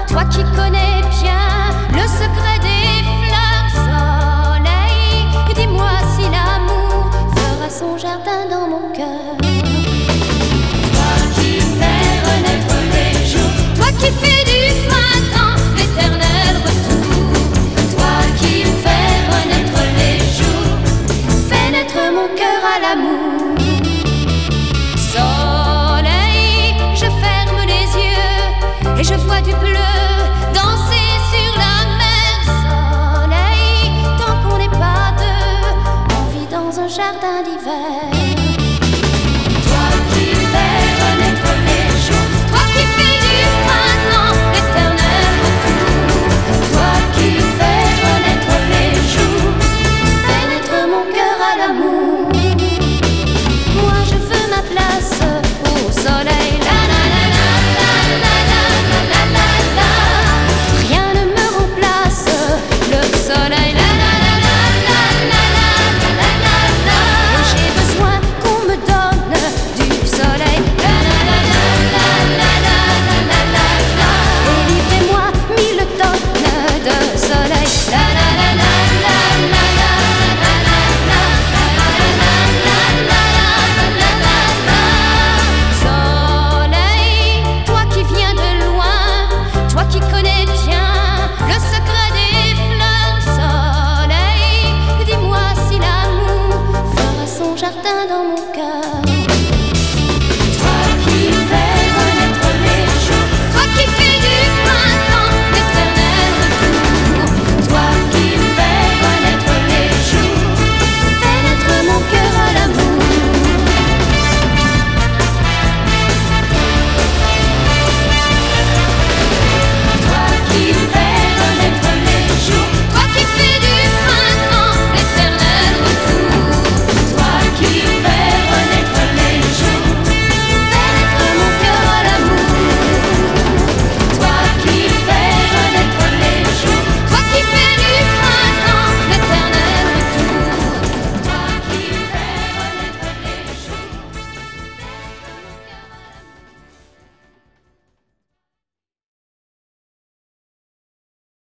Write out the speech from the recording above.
toi qui connais bien le secret des fleurs, soleil, dis-moi si l'amour fera son jardin dans mon cœur. Toi qui fais renaître les jours, toi qui fais du printemps l'éternel retour, toi qui fais renaître les jours, fais naître mon cœur à l'amour. Soleil, je ferme les yeux et je vois du bleu danser sur la mer. Soleil, tant qu'on n'est pas deux, on vit dans un jardin d'hiver.